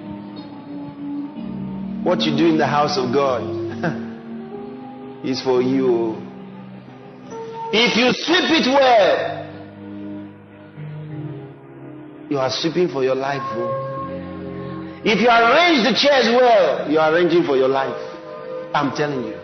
what you do in the house of God is for you. If you sweep it well, you are sweeping for your life. If you arrange the chairs well, you are arranging for your life. I'm telling you.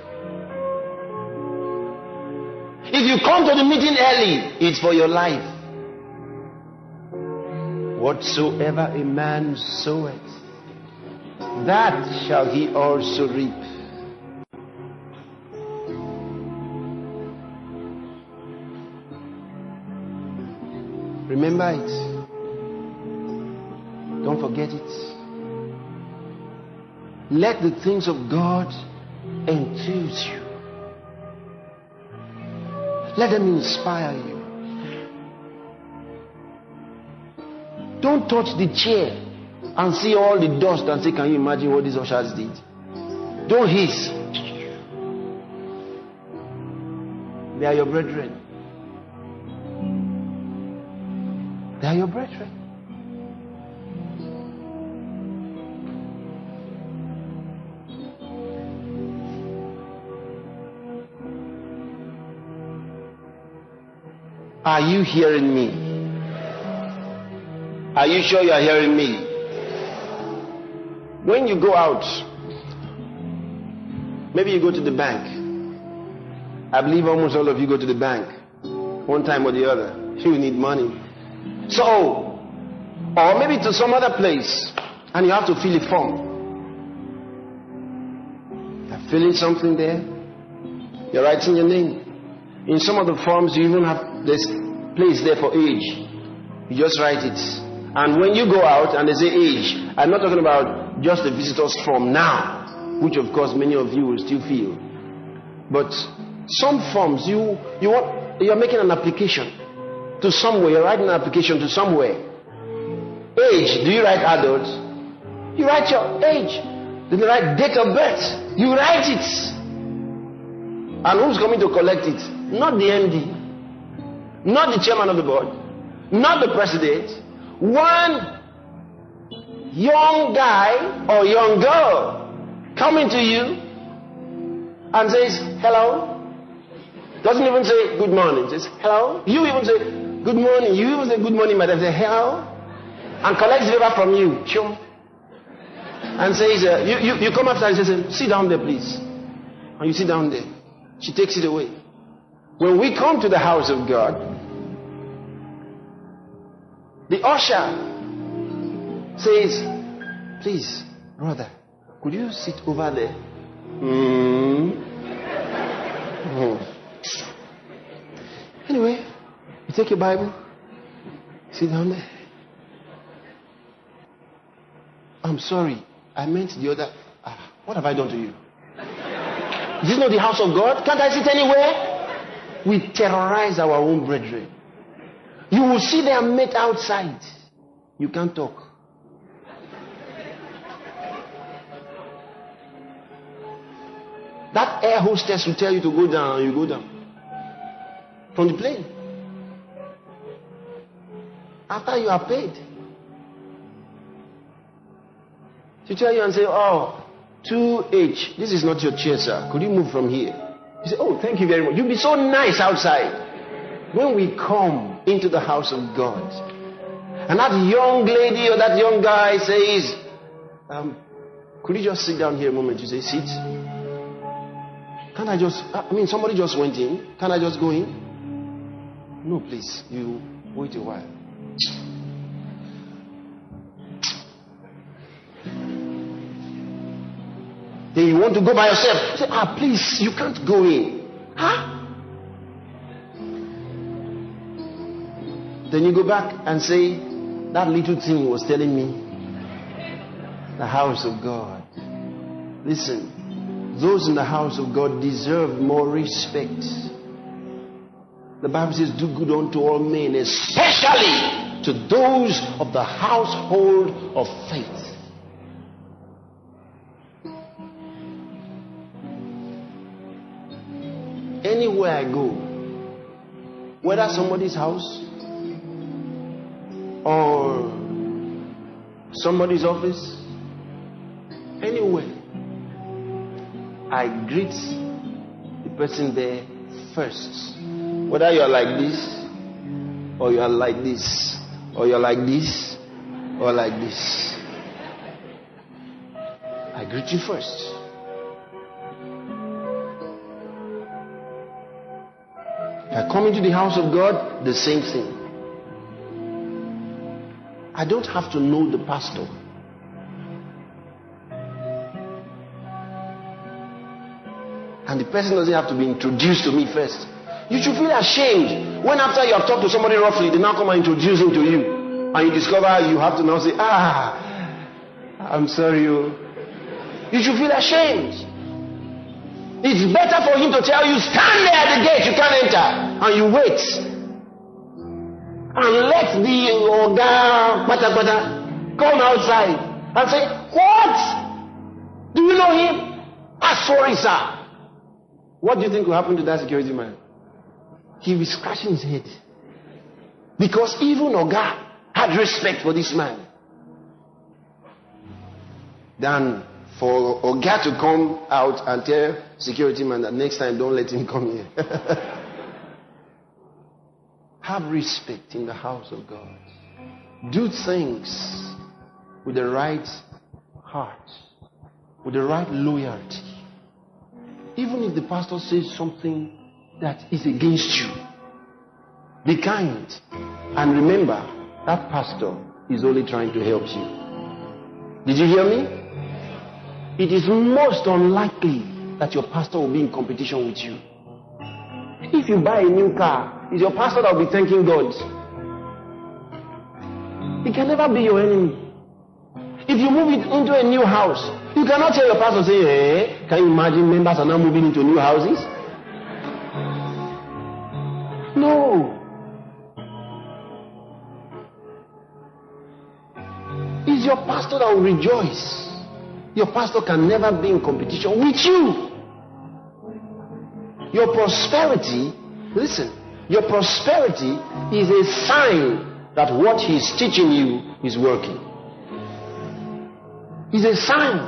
If you come to the meeting early, it's for your life. Whatsoever a man soweth, that shall he also reap. Remember it. Don't forget it. Let the things of God enthuse you. Let them inspire you. Don't touch the chair and see all the dust and say, can you imagine what these ushers did? Don't hiss. They are your brethren. They are your brethren. Are you hearing me? Are you sure you are hearing me? When you go out, maybe you go to the bank. I believe almost all of you go to the bank one time or the other. You need money. So, or maybe to some other place and you have to fill a form. You're filling something there. You're writing your name. In some of the forms you even have this place there for age. You just write it. And when you go out and they say age, I'm not talking about just the visitor's form now, which of course many of you will still fill. But some forms you you want you're making an application to somewhere, you're writing an application to somewhere. Age, do you write adult? You write your age. Then you write date of birth. You write it. And who's coming to collect it? Not the M D, not the chairman of the board, not the president. One young guy or young girl coming to you and says hello. Doesn't even say good morning. Says hello. You even say good morning. You even say good morning, madam. Say hello, and collects the paper from you. Chum. And says uh, you, you you come after and says sit down there, please. And you sit down there. She takes it away. When we come to the house of God, the usher says, please, brother, could you sit over there? Mm. Mm. Anyway, you take your Bible, sit down there. I'm sorry, I meant the other. Ah, what have I done to you? Is this not the house of God? Can't I sit anywhere? We terrorize our own brethren. You will see their mate outside. You can't talk. That air hostess will tell you to go down, and you go down. From the plane. After you are paid. She tell you and say, oh, two H, this is not your chair, sir. Could you move from here? You say, oh, thank you very much. You'll be so nice outside. When we come into the house of God, and that young lady or that young guy says, um, could you just sit down here a moment? You say, sit. Can't I just, I mean, somebody just went in. Can I just go in? No, please. You wait a while. Then you want to go by yourself. Say, ah, please, you can't go in. Huh? Then you go back and say, that little thing was telling me the house of God. Listen, those in the house of God deserve more respect. The Bible says, do good unto all men, especially to those of the household of faith. Anywhere I go, whether somebody's house or somebody's office, anywhere, I greet the person there first. Whether you are like this, or you are like this, or you are like this, or like this, I greet you first. If I come into the house of God, the same thing. I don't have to know the pastor. And the person doesn't have to be introduced to me first. You should feel ashamed when after you have talked to somebody roughly, they now come and introduce him to you. And you discover you have to now say, ah, I'm sorry. You, you should feel ashamed. It's better for him to tell you, stand there at the gate, you can't enter. And you wait. And let the Oga Pata Pata come outside and say, what? Do you know him? Ah, sorry, sir. What do you think will happen to that security man? He'll be scratching his head. Because even Oga had respect for this man. Than for Oga to come out and tell security man that next time don't let him come here. Have respect in the house of God. Do things with the right heart, with the right loyalty. Even if the pastor says something that is against you, be kind. And remember, that pastor is only trying to help you. Did you hear me? It is most unlikely that your pastor will be in competition with you. If you buy a new car, it's your pastor that will be thanking God. He can never be your enemy. If you move it into a new house, you cannot tell your pastor, say, hey, can you imagine members are now moving into new houses? No. It's your pastor that will rejoice. Your pastor can never be in competition with you. Your prosperity, listen, your prosperity is a sign that what he's teaching you is working. It's a sign.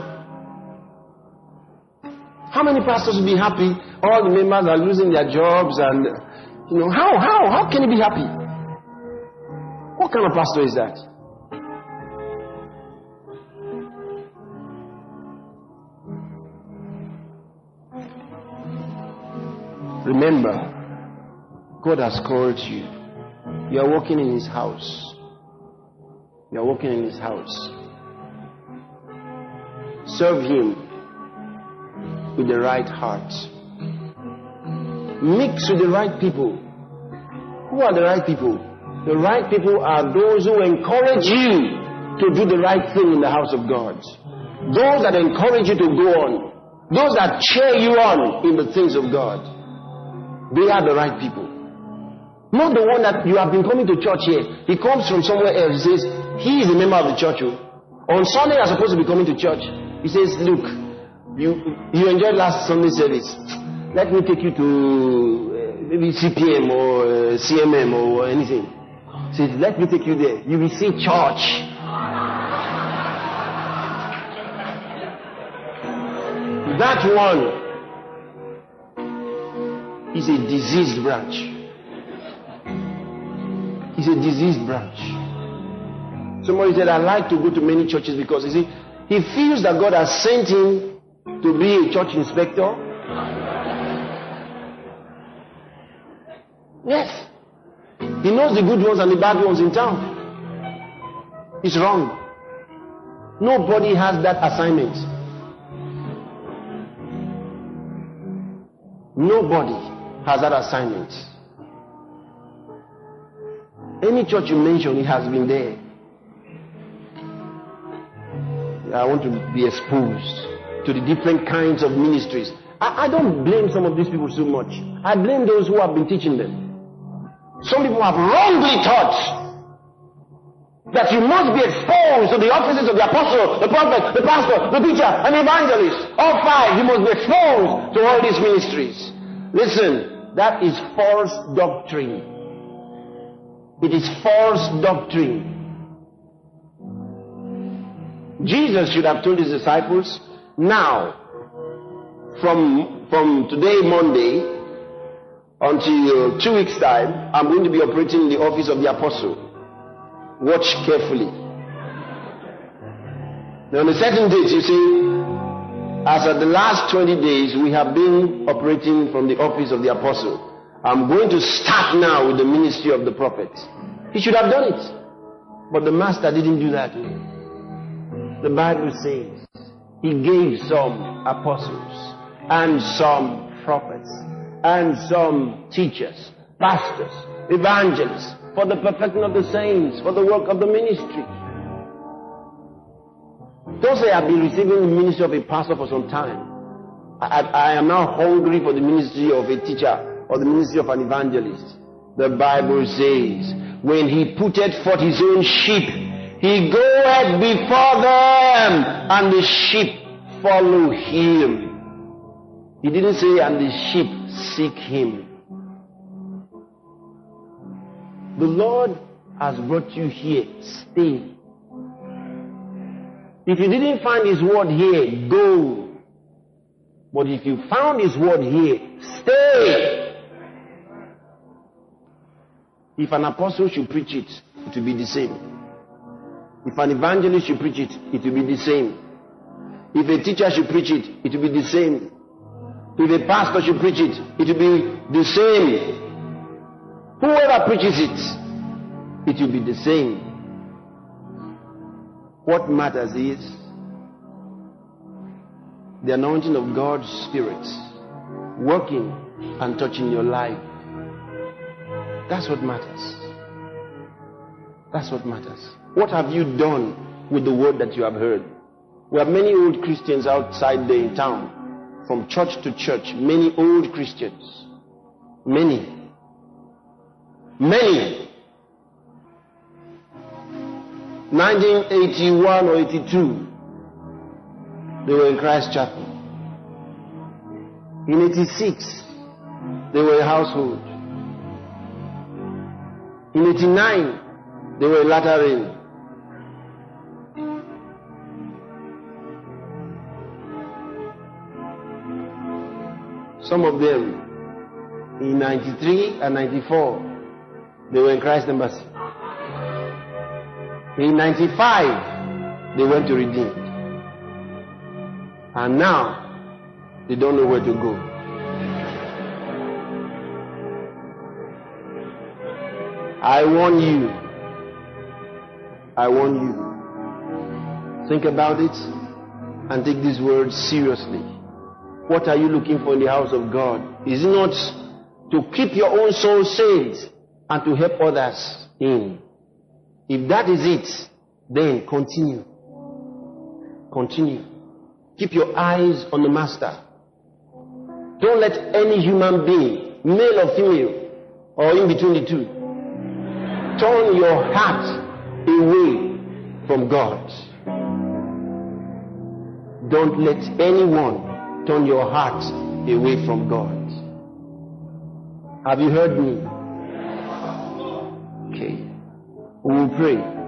How many pastors will be happy? All the members are losing their jobs, and you know, how, how, how can he be happy? What kind of pastor is that? Remember, God has called you. You are walking in his house. You are walking in his house. Serve him with the right heart. Mix with the right people. Who are the right people? The right people are those who encourage you to do the right thing in the house of God. Those that encourage you to go on. Those that cheer you on in the things of God. They are the right people. Not the one that you have been coming to church here. He comes from somewhere else. He says, he is a member of the church. On Sunday, you are supposed to be coming to church. He says, look, you you enjoyed last Sunday service. Let me take you to uh, maybe C P M or uh, C M M or anything. He says, let me take you there. You will see church. That one is a diseased branch. It's a diseased branch. Somebody said, I like to go to many churches because, you see, he feels that God has sent him to be a church inspector. Yes. He knows the good ones and the bad ones in town. It's wrong. Nobody has that assignment. Nobody has that assignment. Any church you mention, it has been there. I want to be exposed to the different kinds of ministries. I, I don't blame some of these people so much. I blame those who have been teaching them. Some people have wrongly taught that you must be exposed to the offices of the apostle, the prophet, the pastor, the teacher, and the evangelist. All five, you must be exposed to all these ministries. Listen, that is false doctrine. It is false doctrine. Jesus should have told his disciples, now, from, from today, Monday, until uh, two weeks' time, I'm going to be operating in the office of the apostle. Watch carefully. Now, on a certain date, you see, as at the last twenty days, we have been operating from the office of the apostle. I'm going to start now with the ministry of the prophet. He should have done it. But the master didn't do that. The Bible says he gave some apostles and some prophets, and some teachers, pastors, evangelists, for the perfecting of the saints, for the work of the ministry. Don't say I've been receiving the ministry of a pastor for some time. I, I am now hungry for the ministry of a teacher or the ministry of an evangelist. The Bible says, when he putteth forth his own sheep, he goeth before them, and the sheep follow him. He didn't say, and the sheep seek him. The Lord has brought you here. Stay. If you didn't find his word here, go. But if you found his word here, stay. If an apostle should preach it, it will be the same. If an evangelist should preach it, it will be the same. If a teacher should preach it, it will be the same. If a pastor should preach it, it will be the same. Whoever preaches it, it will be the same. What matters is the anointing of God's Spirit working and touching your life. That's what matters. That's what matters. What have you done with the word that you have heard? We have many old Christians outside there in town, from church to church, many old Christians. Many. Many. nineteen eighty-one or eighty-two, they were in Christ Chapel. In eighty-six, they were a household. In eighty-nine, they were a latter rain. Some of them, in ninety-three and ninety-four, they were in Christ Embassy. In ninety-five, they went to Redeemed. And now, they don't know where to go. I warn you. I warn you. Think about it and take these words seriously. What are you looking for in the house of God? Is it not to keep your own soul saved and to help others in? If that is it, then continue. Continue. Keep your eyes on the Master. Don't let any human being, male or female, or in between the two, turn your heart away from God. Don't let anyone turn your heart away from God. Have you heard me? Okay. We will pray.